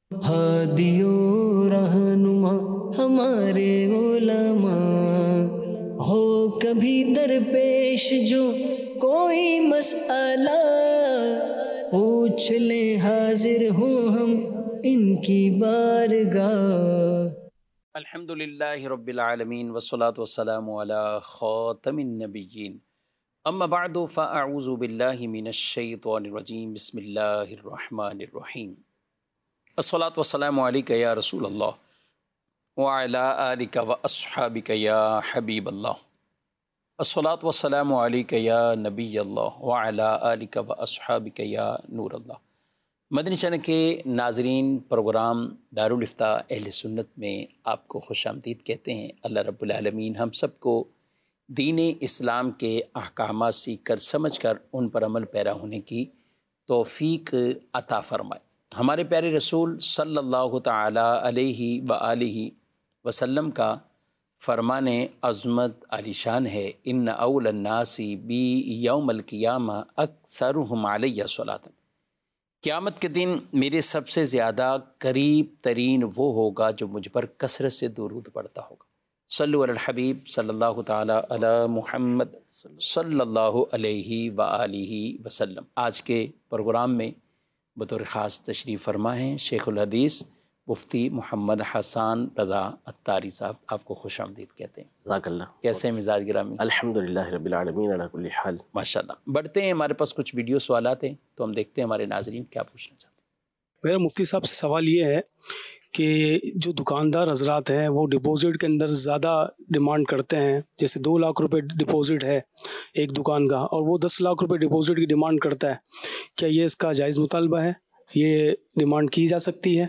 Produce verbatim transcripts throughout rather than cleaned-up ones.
ہادیو رہنما ہمارے علماء، ہو کبھی درپیش جو کوئی مسئلہ، پوچھ لیں حاضر ہوں ہم ان کی بارگاہ۔ الحمد للہ رب العالمین والصلاة والسلام علی خاتم النبیین، اما بعد فاعوذ باللہ من الشیطان الرجیم، بسم اللہ الرحمن الرحیم۔ الصلاة والسلام علیک یا رسول اللہ وعلی آلک واصحابک یا حبیب اللہ، الصلاة والسلام علیک یا نبی اللہ وعلی آلک واصحابک یا نور اللہ۔ مدنی چینل کے ناظرین، پروگرام دارالافتاء اہل سنت میں آپ کو خوش آمدید کہتے ہیں۔ اللہ رب العالمین ہم سب کو دین اسلام کے احکامات سیکھ کر سمجھ کر ان پر عمل پیرا ہونے کی توفیق عطا فرمائے۔ ہمارے پیارے رسول صلی اللہ تعالی علیہ وآلہ وسلم کا فرمان عظمت عالی شان ہے، ان اول الناس بی یوم القیامہ اکثرہم علیہ صلاۃ۔ قیامت کے دن میرے سب سے زیادہ قریب ترین وہ ہوگا جو مجھ پر کثرت سے درود پڑھتا ہوگا۔ صلو علی الحبیب صلی اللہ تعالی علی محمد صلی اللہ علیہ وآلہ وسلم۔ آج کے پروگرام میں بطور خاص تشریف فرما ہیں شیخ الحدیث مفتی محمد حسان رضا عطاری صاحب، آپ کو خوش آمدید کہتے ہیں۔ جزاک اللہ۔ کیسے ہیں مزاج گرامی؟ الحمدللہ رب العالمین علی کل حال۔ ماشاءاللہ۔ بڑھتے ہیں، ہمارے پاس کچھ ویڈیو سوالات ہیں تو ہم دیکھتے ہیں ہمارے ناظرین کیا پوچھنا چاہتے ہیں۔ میرا مفتی صاحب سے سوال یہ ہے کہ جو دکاندار حضرات ہیں وہ ڈپوزٹ کے اندر زیادہ ڈیمانڈ کرتے ہیں، جیسے دو لاکھ روپے ڈپوزٹ ہے ایک دکان کا اور وہ دس لاکھ روپے ڈپوزٹ کی ڈیمانڈ کرتا ہے، کیا یہ اس کا جائز مطالبہ ہے؟ یہ ڈیمانڈ کی جا سکتی ہے؟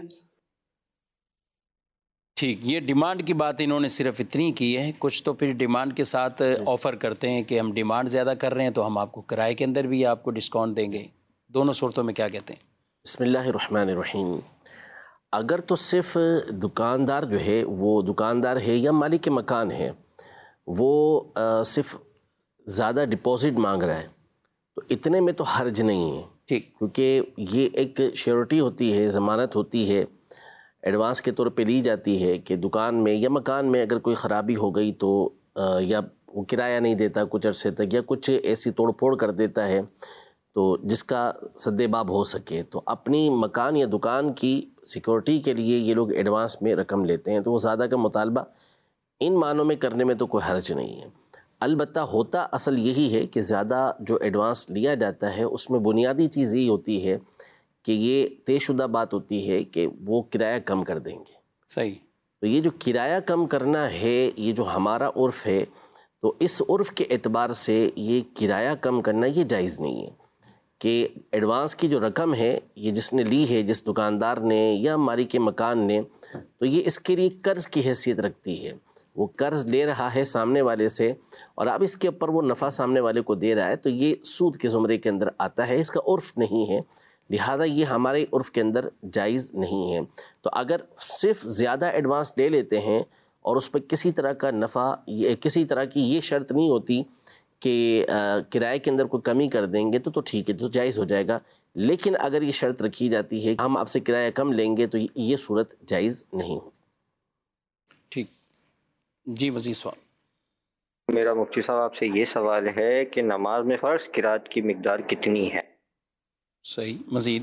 ٹھیک، یہ ڈیمانڈ کی بات انہوں نے صرف اتنی کی ہے، کچھ تو پھر ڈیمانڈ کے ساتھ آفر کرتے ہیں کہ ہم ڈیمانڈ زیادہ کر رہے ہیں تو ہم آپ کو کرائے کے اندر بھی آپ کو ڈسکاؤنٹ دیں گے۔ دونوں صورتوں میں کیا کہتے ہیں؟ بسم اللہ الرحمن الرحیم۔ اگر تو صرف دکاندار جو ہے وہ دکاندار ہے یا مالک مکان ہے وہ صرف زیادہ ڈپوزٹ مانگ رہا ہے تو اتنے میں تو حرج نہیں ہے، ٹھیک، کیونکہ یہ ایک شیورٹی ہوتی ہے، ضمانت ہوتی ہے، ایڈوانس کے طور پہ لی جاتی ہے کہ دکان میں یا مکان میں اگر کوئی خرابی ہو گئی تو یا وہ کرایہ نہیں دیتا کچھ عرصے تک یا کچھ ایسی توڑ پھوڑ کر دیتا ہے تو جس کا سد باب ہو سکے، تو اپنی مکان یا دکان کی سیکورٹی کے لیے یہ لوگ ایڈوانس میں رقم لیتے ہیں، تو وہ زیادہ کا مطالبہ ان معنوں میں کرنے میں تو کوئی حرج نہیں ہے۔ البتہ ہوتا اصل یہی ہے کہ زیادہ جو ایڈوانس لیا جاتا ہے اس میں بنیادی چیز یہی ہوتی ہے کہ یہ طے شدہ بات ہوتی ہے کہ وہ کرایہ کم کر دیں گے۔ صحیح۔ تو یہ جو کرایہ کم کرنا ہے، یہ جو ہمارا عرف ہے، تو اس عرف کے اعتبار سے یہ کرایہ کم کرنا یہ جائز نہیں ہے کہ ایڈوانس کی جو رقم ہے یہ جس نے لی ہے، جس دکاندار نے یا مالک کے مکان نے، تو یہ اس کے لیے قرض کی حیثیت رکھتی ہے۔ وہ قرض لے رہا ہے سامنے والے سے اور اب اس کے اوپر وہ نفع سامنے والے کو دے رہا ہے، تو یہ سود کے زمرے کے اندر آتا ہے، اس کا عرف نہیں ہے، لہذا یہ ہمارے عرف کے اندر جائز نہیں ہے۔ تو اگر صرف زیادہ ایڈوانس لے لیتے ہیں اور اس پہ کسی طرح کا نفع، کسی طرح کی یہ شرط نہیں ہوتی کہ کرائے کے اندر کوئی کمی کر دیں گے تو تو ٹھیک ہے، تو جائز ہو جائے گا، لیکن اگر یہ شرط رکھی جاتی ہے ہم آپ سے کرایہ کم لیں گے تو یہ صورت جائز نہیں ہوتی۔ ٹھیک جی، مزید سوال۔ میرا مفتی صاحب آپ سے یہ سوال ہے کہ نماز میں فرض قرات کی مقدار کتنی ہے؟ صحیح، مزید۔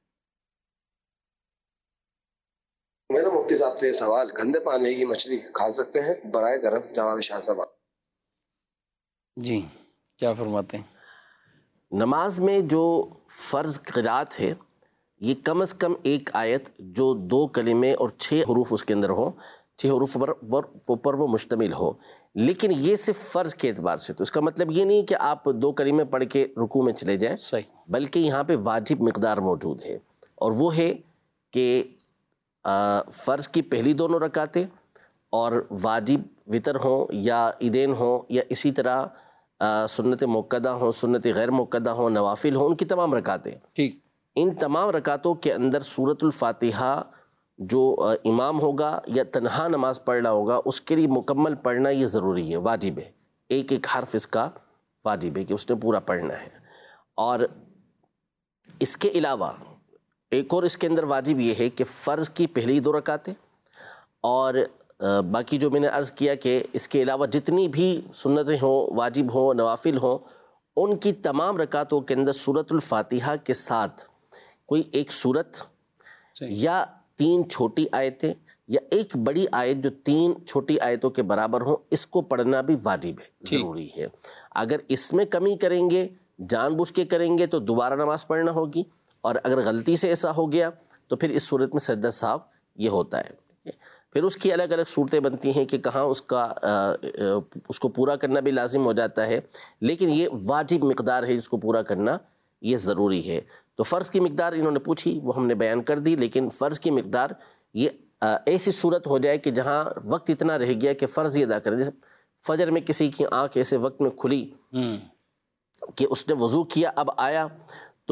میرا مفتی صاحب سے سوال، گندے پانی کی مچھلی کھا سکتے ہیں؟ برائے کرم جواب اشارہ سوال۔ جی، کیا فرماتے ہیں؟ نماز میں جو فرض قرات ہے یہ کم از کم ایک آیت جو دو کلمے اور چھ حروف اس کے اندر ہوں، چھ حروف پر پر وہ مشتمل ہو، لیکن یہ صرف فرض کے اعتبار سے، تو اس کا مطلب یہ نہیں کہ آپ دو کلمے پڑھ کے رکوع میں چلے جائیں، صحیح، بلکہ یہاں پہ واجب مقدار موجود ہے، اور وہ ہے کہ فرض کی پہلی دونوں رکعتیں اور واجب وتر ہوں یا عیدین ہوں یا اسی طرح سنت موقدہ ہوں، سنت غیر موقدہ ہوں، نوافل ہوں، ان کی تمام رکعتیں، ٹھیک، ان تمام رکعتوں کے اندر سورۃ الفاتحہ جو امام ہوگا یا تنہا نماز پڑھ رہا ہوگا اس کے لیے مکمل پڑھنا یہ ضروری ہے، واجب ہے، ایک ایک حرف اس کا واجب ہے کہ اس نے پورا پڑھنا ہے۔ اور اس کے علاوہ ایک اور اس کے اندر واجب یہ ہے کہ فرض کی پہلی دو رکعتیں اور باقی جو میں نے عرض کیا کہ اس کے علاوہ جتنی بھی سنتیں ہوں، واجب ہوں، نوافل ہوں، ان کی تمام رکعتوں کے اندر سورۃ الفاتحہ کے ساتھ کوئی ایک سورت یا تین چھوٹی آیتیں یا ایک بڑی آیت جو تین چھوٹی آیتوں کے برابر ہوں، اس کو پڑھنا بھی واجب ہے، ضروری ہے۔ اگر اس میں کمی کریں گے، جان بوجھ کے کریں گے تو دوبارہ نماز پڑھنا ہوگی، اور اگر غلطی سے ایسا ہو گیا تو پھر اس صورت میں سجدہ سہو یہ ہوتا ہے۔ پھر اس کی الگ الگ صورتیں بنتی ہیں کہ کہاں اس کا اس کو پورا کرنا بھی لازم ہو جاتا ہے، لیکن یہ واجب مقدار ہے جس کو پورا کرنا یہ ضروری ہے۔ تو فرض کی مقدار انہوں نے پوچھی، وہ ہم نے بیان کر دی، لیکن فرض کی مقدار یہ ایسی صورت ہو جائے کہ جہاں وقت اتنا رہ گیا کہ فرض ہی ادا کر دے۔ فجر میں کسی کی آنکھ ایسے وقت میں کھلی کہ اس نے وضو کیا، اب آیا تو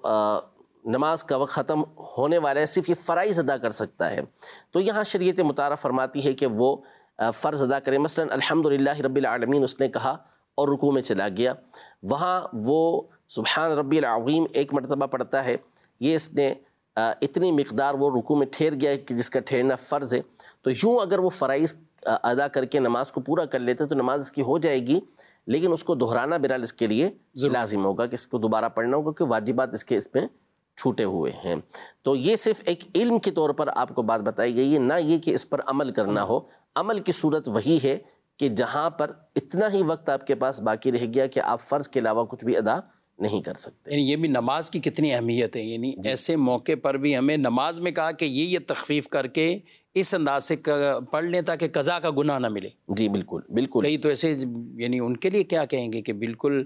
نماز کا وقت ختم ہونے والا ہے، صرف یہ فرائض ادا کر سکتا ہے، تو یہاں شریعت مطالعہ فرماتی ہے کہ وہ فرض ادا کرے۔ مثلا الحمدللہ رب العالمین اس نے کہا اور رکوع میں چلا گیا، وہاں وہ سبحان ربی العظیم ایک مرتبہ پڑھتا ہے، یہ اس نے اتنی مقدار وہ رکوع میں ٹھہر گیا کہ جس کا ٹھہرنا فرض ہے، تو یوں اگر وہ فرائض ادا کر کے نماز کو پورا کر لیتے تو نماز اس کی ہو جائے گی، لیکن اس کو دہرانا بہرحال اس کے لیے لازم ہوگا کہ اس کو دوبارہ پڑھنا ہوگا، کہ واجبات اس کے اس میں چھوٹے ہوئے ہیں۔ تو یہ صرف ایک علم کے طور پر آپ کو بات بتائی گئی ہے، نہ یہ کہ اس پر عمل کرنا ہو۔ عمل کی صورت وہی ہے کہ جہاں پر اتنا ہی وقت آپ کے پاس باقی رہ گیا کہ آپ فرض کے علاوہ کچھ بھی ادا نہیں کر سکتے۔ یعنی یہ بھی نماز کی کتنی اہمیت ہے، یعنی ایسے موقع پر بھی ہمیں نماز میں کہا کہ یہ یہ تخفیف کر کے اس انداز سے پڑھ لیں تاکہ قضا کا گناہ نہ ملے۔ جی بالکل بالکل۔ کئی تو ایسے یعنی ان کے لیے کیا کہیں گے کہ بالکل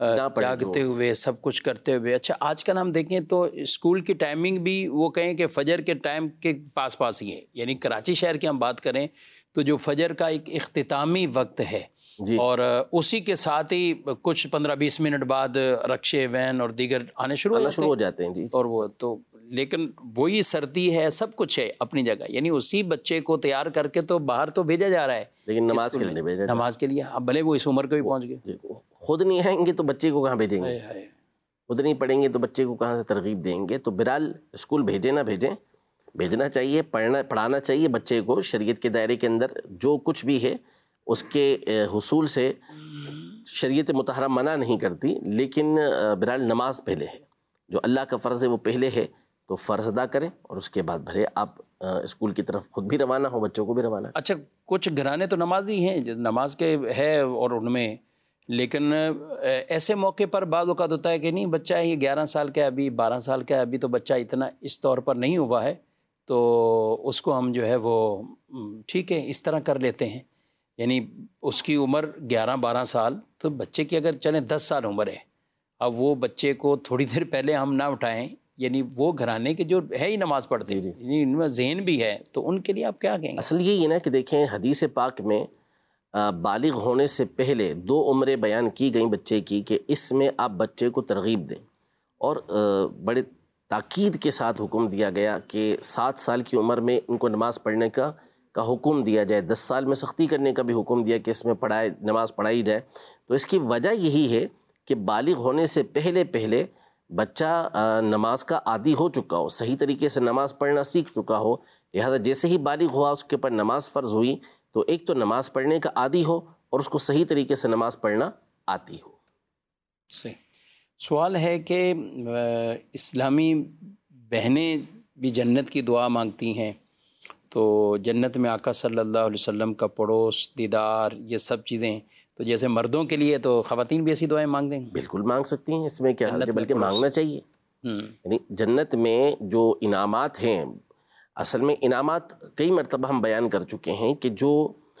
جاگتے ہوئے سب کچھ کرتے ہوئے۔ اچھا آج کل ہم دیکھیں تو اسکول کی ٹائمنگ بھی وہ کہیں کہ فجر کے ٹائم کے پاس پاس ہی ہے، یعنی کراچی شہر کی ہم بات کریں تو جو فجر کا ایک اختتامی وقت ہے جی، اور اسی کے ساتھ ہی کچھ پندرہ بیس منٹ بعد رکشے، وین اور دیگر آنے شروع شروع ہو جاتے ہیں۔ جی، اور وہ تو لیکن وہی سردی ہے، سب کچھ ہے اپنی جگہ، یعنی اسی بچے کو تیار کر کے تو باہر تو بھیجا جا رہا ہے، لیکن نماز کے لیے بھیجا نماز کے لیے، اب بھلے وہ اس عمر کو بھی پہنچ گئے، خود نہیں آئیں گے تو بچے کو کہاں بھیجیں گے؟ خود نہیں پڑھیں گے تو بچے کو کہاں سے ترغیب دیں گے؟ تو بہرحال اسکول بھیجیں نہ بھیجیں، بھیجنا چاہیے، پڑھنا پڑھانا چاہیے بچے کو۔ شریعت کے دائرے کے اندر جو کچھ بھی ہے اس کے حصول سے شریعت مطہرہ منع نہیں کرتی، لیکن بہرحال نماز پہلے ہے، جو اللہ کا فرض ہے وہ پہلے ہے، تو فرض ادا کریں اور اس کے بعد بھلے آپ اسکول کی طرف خود بھی روانہ ہو، بچوں کو بھی روانہ۔ اچھا کچھ گھرانے تو نمازی ہیں، نماز کے ہے اور ان میں، لیکن ایسے موقع پر بعض اوقات ہوتا ہے کہ نہیں بچہ یہ گیارہ سال کا ہے، ابھی بارہ سال کا ہے، ابھی تو بچہ اتنا اس طور پر نہیں ہوا ہے، تو اس کو ہم جو ہے وہ ٹھیک ہے اس طرح کر لیتے ہیں، یعنی اس کی عمر گیارہ بارہ سال، تو بچے کی اگر چلیں دس سال عمر ہے، اب وہ بچے کو تھوڑی دیر پہلے ہم نہ اٹھائیں، یعنی وہ گھرانے کے جو ہے ہی نماز پڑھتے ہیں، یعنی ان میں ذہن بھی ہے، تو ان کے لیے آپ کیا کہیں گے؟ اصل یہی ہے نا کہ دیکھیں حدیث پاک میں بالغ ہونے سے پہلے دو عمریں بیان کی گئیں بچے کی، کہ اس میں آپ بچے کو ترغیب دیں، اور بڑے تاکید کے ساتھ حکم دیا گیا کہ سات سال کی عمر میں ان کو نماز پڑھنے کا کا حکم دیا جائے، دس سال میں سختی کرنے کا بھی حکم دیا کہ اس میں پڑھائے نماز پڑھائی جائے۔ تو اس کی وجہ یہی ہے کہ بالغ ہونے سے پہلے پہلے بچہ نماز کا عادی ہو چکا ہو، صحیح طریقے سے نماز پڑھنا سیکھ چکا ہو، لہذا جیسے ہی بالغ ہوا اس کے اوپر نماز فرض ہوئی تو ایک تو نماز پڑھنے کا عادی ہو اور اس کو صحیح طریقے سے نماز پڑھنا آتی ہو۔ صحیح سوال ہے کہ اسلامی بہنیں بھی جنت کی دعا مانگتی ہیں، تو جنت میں آقا صلی اللہ علیہ وسلم کا پڑوس، دیدار، یہ سب چیزیں، تو جیسے مردوں کے لیے تو خواتین بھی ایسی دعائیں مانگ دیں گی؟ بالکل مانگ سکتی ہیں، اس میں کیا ہے، بلکہ مانگنا چاہیے۔ ہوں یعنی جنت میں جو انعامات ہیں، اصل میں انعامات کئی مرتبہ ہم بیان کر چکے ہیں کہ جو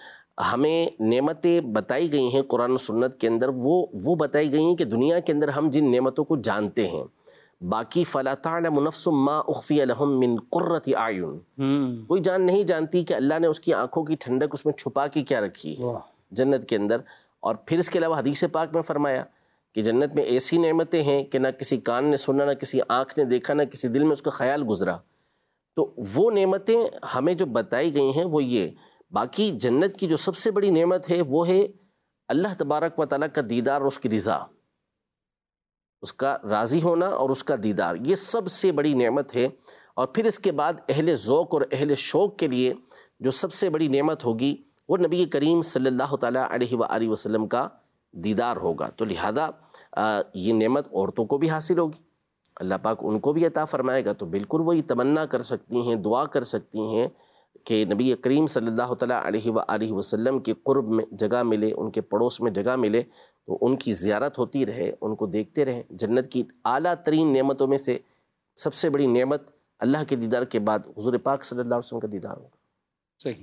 ہمیں نعمتیں بتائی گئی ہیں قرآن و سنت کے اندر، وہ وہ بتائی گئی ہیں کہ دنیا کے اندر ہم جن نعمتوں کو جانتے ہیں، باقی فلا تعلم نفس ما اخفی لهم من قرۃ اعین، کوئی جان نہیں جانتی کہ اللہ نے اس کی آنکھوں کی ٹھنڈک اس میں چھپا کے کیا رکھی ہے جنت کے اندر۔ اور پھر اس کے علاوہ حدیث پاک میں فرمایا کہ جنت میں ایسی نعمتیں ہیں کہ نہ کسی کان نے سنا، نہ کسی آنکھ نے دیکھا، نہ کسی دل میں اس کا خیال گزرا۔ تو وہ نعمتیں ہمیں جو بتائی گئی ہیں وہ یہ، باقی جنت کی جو سب سے بڑی نعمت ہے وہ ہے اللہ تبارک و تعالیٰ کا دیدار اور اس کی رضا۔ اس کا راضی ہونا اور اس کا دیدار، یہ سب سے بڑی نعمت ہے۔ اور پھر اس کے بعد اہل ذوق اور اہل شوق کے لیے جو سب سے بڑی نعمت ہوگی وہ نبی کریم صلی اللہ تعالیٰ علیہ وآلہ وسلم کا دیدار ہوگا۔ تو لہذا یہ نعمت عورتوں کو بھی حاصل ہوگی، اللہ پاک ان کو بھی عطا فرمائے گا، تو بالکل وہی تمنا کر سکتی ہیں، دعا کر سکتی ہیں کہ نبی کریم صلی اللہ تعالیٰ علیہ وآلہ وسلم کے قرب میں جگہ ملے، ان کے پڑوس میں جگہ ملے، تو ان کی زیارت ہوتی رہے، ان کو دیکھتے رہیں۔ جنت کی اعلیٰ ترین نعمتوں میں سے سب سے بڑی نعمت اللہ کے دیدار کے بعد حضور پاک صلی اللہ علیہ وسلم کا دیدار ہوگا۔ صحیح۔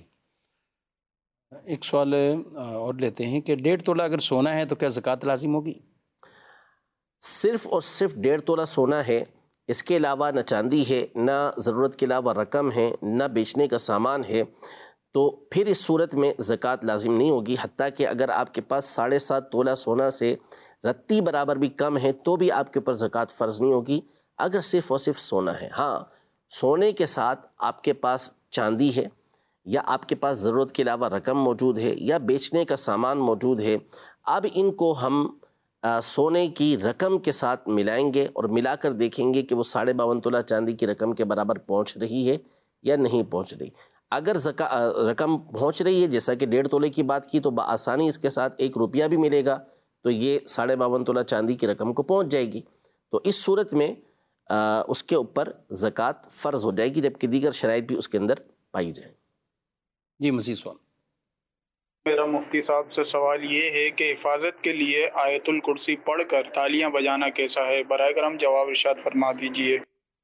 ایک سوال اور لیتے ہیں کہ ڈیڑھ تولہ اگر سونا ہے تو کیا زکوٰۃ لازم ہوگی؟ صرف اور صرف ڈیڑھ تولہ سونا ہے، اس کے علاوہ نہ چاندی ہے، نہ ضرورت کے علاوہ رقم ہے، نہ بیچنے کا سامان ہے، تو پھر اس صورت میں زکوٰۃ لازم نہیں ہوگی۔ حتیٰ کہ اگر آپ کے پاس ساڑھے سات تولہ سونا سے رتی برابر بھی کم ہے تو بھی آپ کے اوپر زکوٰۃ فرض نہیں ہوگی، اگر صرف اور صرف سونا ہے۔ ہاں، سونے کے ساتھ آپ کے پاس چاندی ہے یا آپ کے پاس ضرورت کے علاوہ رقم موجود ہے یا بیچنے کا سامان موجود ہے، اب ان کو ہم سونے کی رقم کے ساتھ ملائیں گے اور ملا کر دیکھیں گے کہ وہ ساڑھے باون تولہ چاندی کی رقم کے برابر پہنچ رہی ہے یا نہیں پہنچ رہی۔ اگر رقم پہنچ رہی ہے، جیسا کہ ڈیڑھ تولے کی بات کی، تو بآسانی اس کے ساتھ ایک روپیہ بھی ملے گا تو یہ ساڑھے باون تولہ چاندی کی رقم کو پہنچ جائے گی، تو اس صورت میں اس کے اوپر زکوٰۃ فرض ہو جائے گی، جبکہ دیگر شرائط بھی اس کے اندر پائی جائیں۔ جی مزید سوال۔ میرا مفتی صاحب سے سوال یہ ہے کہ حفاظت کے لیے آیت الکرسی پڑھ کر تالیاں بجانا کیسا ہے؟ براہ کرم جواب ارشاد فرما دیجئے۔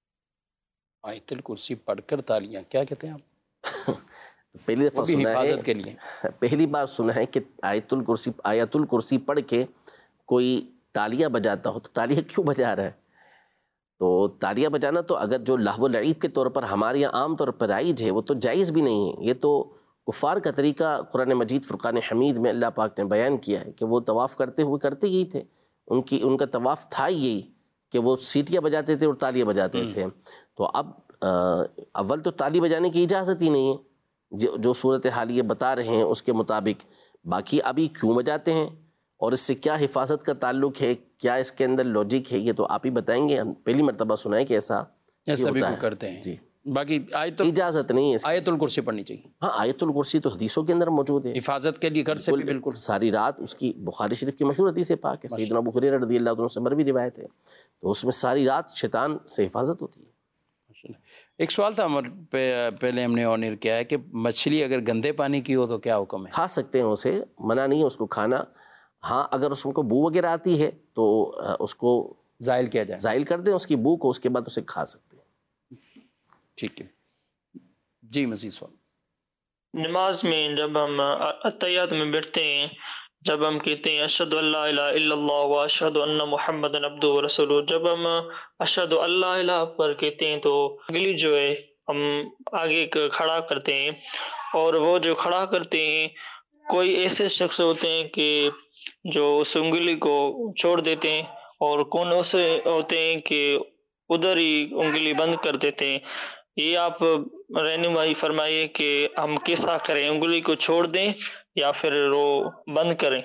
آیت الکرسی پڑھ کر تالیاں کیا کہتے ہیں آپ؟ پہلی دفعہ سنا ہے، حفاظت کے لیے پہلی بار سنا ہے کہ آیت الکرسی آیت الکرسی پڑھ کے کوئی تالیاں بجاتا ہو، تو تالیاں کیوں بجا رہا ہے؟ تو تالیاں بجانا تو اگر جو لہو و لعب کے طور پر ہمارے یہاں عام طور پر رائج ہے، وہ تو جائز بھی نہیں ہے۔ یہ تو کفار کا طریقہ قرآن مجید فرقان حمید میں اللہ پاک نے بیان کیا ہے کہ وہ طواف کرتے ہوئے کرتے یہی تھے، ان کی ان کا طواف تھا یہی کہ وہ سیٹیاں بجاتے تھے اور تالیاں بجاتے تھے۔ تو اب اول تو تالی بجانے کی اجازت ہی نہیں ہے جو صورت حال یہ بتا رہے ہیں اس کے مطابق، باقی ابھی کیوں بجاتے ہیں اور اس سے کیا حفاظت کا تعلق ہے، کیا اس کے اندر لوجک ہے، یہ تو آپ ہی بتائیں گے۔ پہلی مرتبہ سنا ہے کہ ایسا ایسا بھی کرتے ہیں۔ جی، باقی آیت اجازت نہیں ہے، آیت الکرسی پڑھنی چاہیے۔ ہاں، آیت الکرسی تو حدیثوں کے اندر موجود ہے، حفاظت کے لیے گھر سے بھی بالکل ساری رات، اس کی بخاری شریف کی مشہور حدیث پاک ہے، سیدنا ابو ہریرہ رضی اللہ عنہ سے مروی روایت ہے، تو اس میں ساری رات شیطان سے حفاظت ہوتی ہے۔ ایک سوال تھا پہلے ہم نے آن ایئر کیا ہے کہ مچھلی اگر گندے پانی کی ہو تو کیا حکم ہے؟ کھا سکتے ہیں، اسے منع نہیں ہے اس کو کھانا، ہاں اگر اس کو بو وغیرہ آتی ہے تو اس کو زائل کیا جائے، زائل کر دیں اس کی بو کو، اس کے بعد اسے کھا سکتے ہیں۔ ٹھیک ہے جی، مزید سوال۔ نماز میں جب ہم اتحیات میں بیٹھتے ہیں، جب ہم کہتے ہیں اشہد ان لا الہ الا اللہ و اشہد ان محمد عبدہ و رسولہ، جب ہم اشہد اللہ الہ پر کہتے ہیں تو انگلی جو ہے ہم آگے کھڑا کرتے ہیں، اور وہ جو کھڑا کرتے ہیں کوئی ایسے شخص ہوتے ہیں کہ جو اس انگلی کو چھوڑ دیتے ہیں، اور کون ایسے ہوتے ہیں کہ ادھر ہی انگلی بند کر دیتے ہیں۔ یہ آپ رہنمائی فرمائیے کہ ہم کیسا کریں، انگلی کو چھوڑ دیں یا پھر وہ بند کریں؟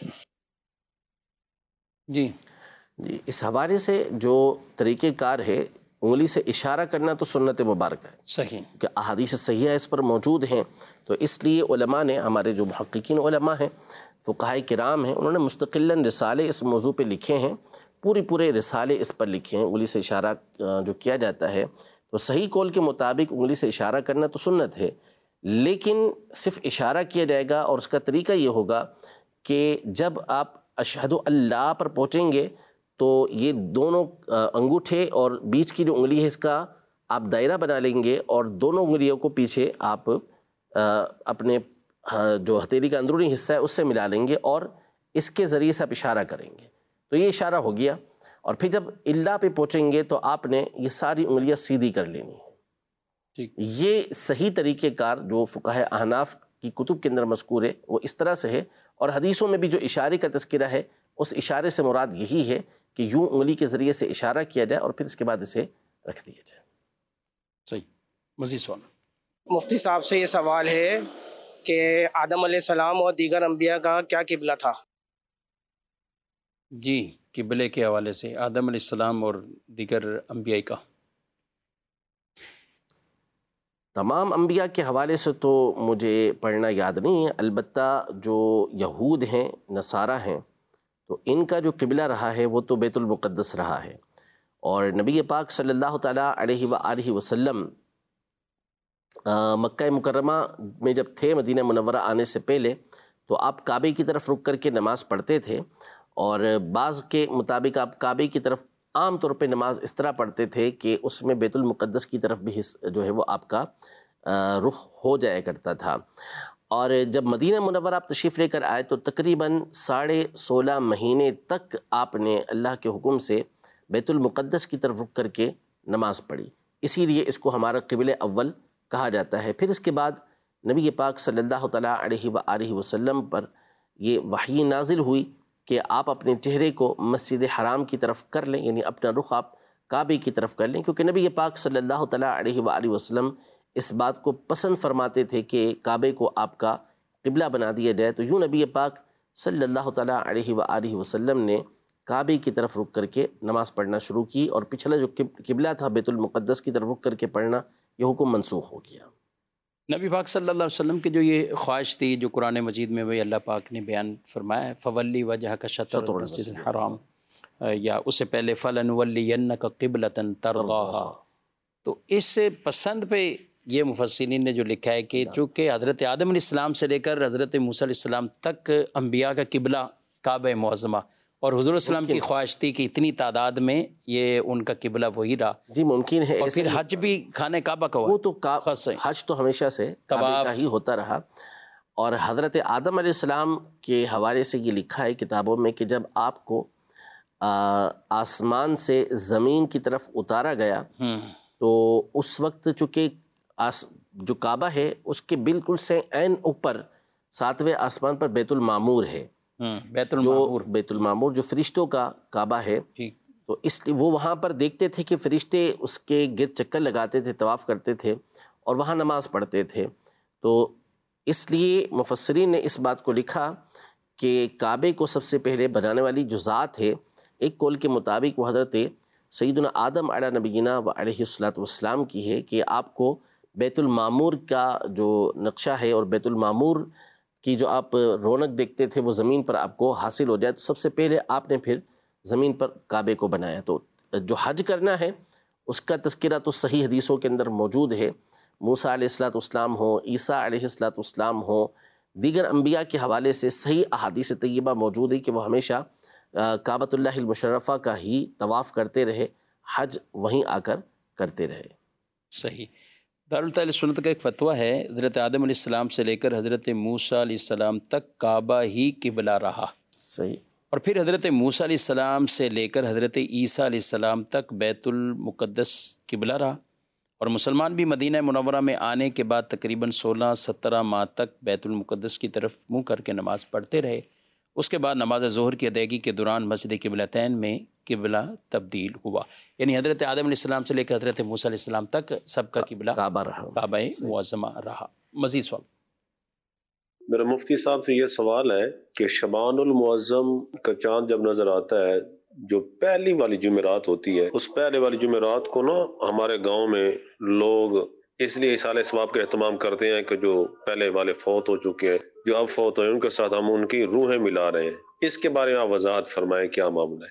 جی جی اس حوالے سے جو طریقہ کار ہے، انگلی سے اشارہ کرنا تو سنت مبارکہ ہے، صحیح کہ احادیث صحیحہ اس پر موجود ہیں، تو اس لیے علماء نے، ہمارے جو محققین علماء ہیں، فقہاء کرام ہیں، انہوں نے مستقلاً رسالے اس موضوع پہ لکھے ہیں، پوری پورے رسالے اس پر لکھے ہیں، انگلی سے اشارہ جو کیا جاتا ہے، تو صحیح قول کے مطابق انگلی سے اشارہ کرنا تو سنت ہے، لیکن صرف اشارہ کیا جائے گا، اور اس کا طریقہ یہ ہوگا کہ جب آپ اشہد اللہ پر پہنچیں گے تو یہ دونوں انگوٹھے اور بیچ کی جو انگلی ہے اس کا آپ دائرہ بنا لیں گے، اور دونوں انگلیوں کو پیچھے آپ اپنے جو ہتھیلی کا اندرونی حصہ ہے اس سے ملا لیں گے، اور اس کے ذریعے سے آپ اشارہ کریں گے، تو یہ اشارہ ہو گیا۔ اور پھر جب اللہ پہ پہنچیں گے تو آپ نے یہ ساری انگلیاں سیدھی کر لینی ہے۔ یہ صحیح طریقہ کار جو فقہاء احناف کی کتب کے اندر مذکور ہے وہ اس طرح سے ہے، اور حدیثوں میں بھی جو اشارے کا تذکرہ ہے اس اشارے سے مراد یہی ہے کہ یوں انگلی کے ذریعے سے اشارہ کیا جائے اور پھر اس کے بعد اسے رکھ دیا جائے۔ صحیح، مزید سوال۔ مفتی صاحب سے یہ سوال ہے کہ آدم علیہ السلام اور دیگر انبیاء کا کیا قبلہ تھا؟ جی قبلے کے حوالے سے آدم علیہ السلام اور دیگر انبیاء کا؟ تمام انبیاء کے حوالے سے تو مجھے پڑھنا یاد نہیں ہے، البتہ جو یہود ہیں، نصارہ ہیں، تو ان کا جو قبلہ رہا ہے وہ تو بیت المقدس رہا ہے، اور نبی پاک صلی اللہ تعالیٰ علیہ وآلہ وسلم مکہ مکرمہ میں جب تھے، مدینہ منورہ آنے سے پہلے، تو آپ کعبے کی طرف رک کر کے نماز پڑھتے تھے، اور بعض کے مطابق آپ کعبے کی طرف عام طور پہ نماز اس طرح پڑھتے تھے کہ اس میں بیت المقدس کی طرف بھی جو ہے وہ آپ کا رخ ہو جایا کرتا تھا۔ اور جب مدینہ منورہ آپ تشریف لے کر آئے تو تقریباً ساڑھے سولہ مہینے تک آپ نے اللہ کے حکم سے بیت المقدس کی طرف رک کر کے نماز پڑھی، اسی لیے اس کو ہمارا قبلہ اول کہا جاتا ہے۔ پھر اس کے بعد نبی پاک صلی اللہ تعالیٰ علیہ وآلہ وسلم پر یہ وحی نازل ہوئی کہ آپ اپنے چہرے کو مسجد حرام کی طرف کر لیں، یعنی اپنا رخ آپ کعبے کی طرف کر لیں، کیونکہ نبی پاک صلی اللہ تعالیٰ علیہ وآلہ وسلم اس بات کو پسند فرماتے تھے کہ کعبے کو آپ کا قبلہ بنا دیا جائے۔ تو یوں نبی پاک صلی اللہ تعالیٰ علیہ وآلہ وسلم نے کعبے کی طرف رک کر کے نماز پڑھنا شروع کی، اور پچھلا جو قبلہ تھا بیت المقدس کی طرف رک کر کے پڑھنا، یہ حکم منسوخ ہو گیا۔ نبی پاک صلی اللہ علیہ وسلم کی جو یہ خواہش تھی جو قرآن مجید میں وہی اللہ پاک نے بیان فرمایا ہے، فولی وجہک شطر المسجد الحرام، یا اس سے پہلے فلنولینک قبلۃ ترضاھا، تو اس پسند پہ یہ مفسرین نے جو لکھا ہے کہ چونکہ حضرت آدم علیہ السلام سے لے کر حضرت موسیٰ علیہ السلام تک انبیاء کا قبلہ کعبہ معظمہ، اور حضور السلام کی خواہش تھی کہ اتنی تعداد میں یہ ان کا قبلہ وہی رہا۔ جی ممکن ہے، اور پھر حج بھی خانہ کعبہ کا ہوا، وہ تو حج تو ہمیشہ سے کعبہ کا ہی ہوتا رہا، اور حضرت آدم علیہ السلام کے حوالے سے یہ لکھا ہے کتابوں میں کہ جب آپ کو آسمان سے زمین کی طرف اتارا گیا تو اس وقت چونکہ جو کعبہ ہے اس کے بالکل سے عین اوپر ساتویں آسمان پر بیت المعمور ہے، بیت المعمور جو بیت المعمور جو فرشتوں کا کعبہ ہے، تو اس لیے وہ وہاں پر دیکھتے تھے کہ فرشتے اس کے گرد چکر لگاتے تھے، طواف کرتے تھے اور وہاں نماز پڑھتے تھے، تو اس لیے مفسرین نے اس بات کو لکھا کہ کعبے کو سب سے پہلے بنانے والی جو ذات ہے، ایک قول کے مطابق وہ حضرت سیدنا آدم علیہ نبینا و علیہ الصلوۃ والسلام کی ہے کہ آپ کو بیت المعمور کا جو نقشہ ہے اور بیت المعمور کی جو آپ رونق دیکھتے تھے وہ زمین پر آپ کو حاصل ہو جائے، تو سب سے پہلے آپ نے پھر زمین پر کعبے کو بنایا۔ تو جو حج کرنا ہے اس کا تذکرہ تو صحیح حدیثوں کے اندر موجود ہے، موسیٰ علیہ الصلوۃ والسلام ہو، عیسیٰ علیہ الصلوۃ والسلام ہو، دیگر انبیاء کے حوالے سے صحیح احادیث طیبہ موجود ہے کہ وہ ہمیشہ کعبۃ اللہ المشرفہ کا ہی طواف کرتے رہے، حج وہیں آ کر کرتے رہے۔ صحیح۔ دارالتعلیٰ سنت کا ایک فتویٰ ہے، حضرت آدم علیہ السلام سے لے کر حضرت موسیٰ علیہ السلام تک کعبہ ہی قبلہ رہا، صحیح، اور پھر حضرت موسیٰ علیہ السلام سے لے کر حضرت عیسیٰ علیہ السلام تک بیت المقدس قبلہ رہا، اور مسلمان بھی مدینہ منورہ میں آنے کے بعد تقریباً سولہ سترہ ماہ تک بیت المقدس کی طرف منہ کر کے نماز پڑھتے رہے۔ اس کے بعد نماز ظہر کی ادائیگی کے دوران مسجد قبلتین میں قبلہ تبدیل ہوا، یعنی حضرت آدم علیہ السلام سے لے کر حضرت موسیٰ علیہ السلام تک سب کا قبلہ کعبہ رہا، کعبہ معظمہ رہا۔ مزید سوال؟ میرا مفتی صاحب سے یہ سوال ہے کہ شبان المعظم کا چاند جب نظر آتا ہے، جو پہلی والی جمعرات ہوتی ہے، اس پہلے والی جمعرات کو نا ہمارے گاؤں میں لوگ اس لیے اصالہ ثواب کا اہتمام کرتے ہیں کہ جو پہلے والے فوت ہو چکے ہیں، جو اب فوت ہوئے ان کے ساتھ ہم ان کی روحیں ملا رہے ہیں، اس کے بارے میں آپ وضاحت فرمائیں، کیا معاملہ ہے؟